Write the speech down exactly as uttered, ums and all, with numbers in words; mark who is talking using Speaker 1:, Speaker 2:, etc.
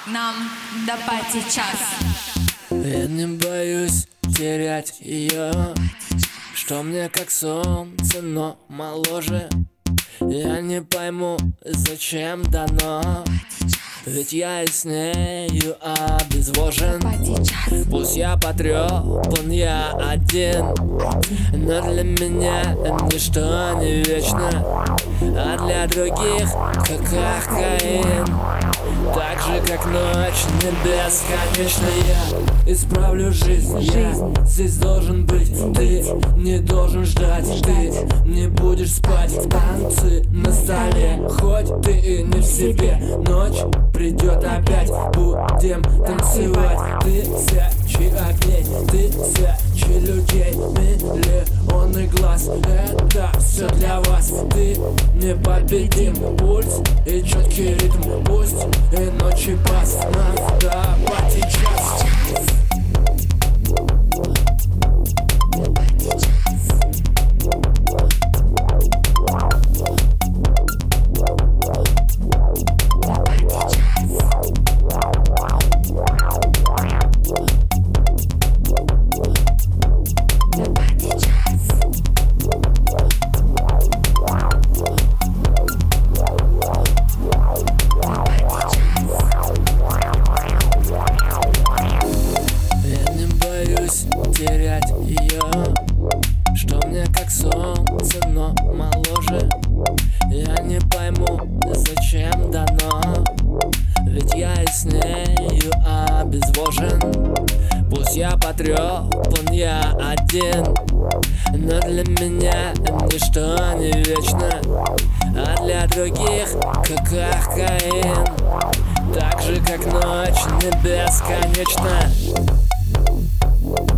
Speaker 1: Нам до пати час.
Speaker 2: Я не боюсь терять ее, что мне как солнце, но моложе. Я не пойму, зачем дано, ведь я и с нею обезвожен. Пусть я потрепан, я один, но для меня ничто не вечно, а для других как кокаин. Так же, как ночь не бесконечна. Я исправлю жизнь, я здесь должен быть. Ты не должен ждать, ты не будешь спать. В танцы на столе, хоть ты и не в себе. Ночь придет опять, будем танцевать. Тысячи огней, тысячи людей, миллионы глаз. Это все для вас, ты непобедим. Пульс и четкий ритм, пусть и ночи пас. Надо пати час. Терять ее, что мне как солнце, но моложе. Я не пойму, зачем дано, ведь я и с нею обезвожен. Пусть я потрепан, я один, но для меня ничто не вечно, а для других как кокаин. Так же, как ночь не бесконечна.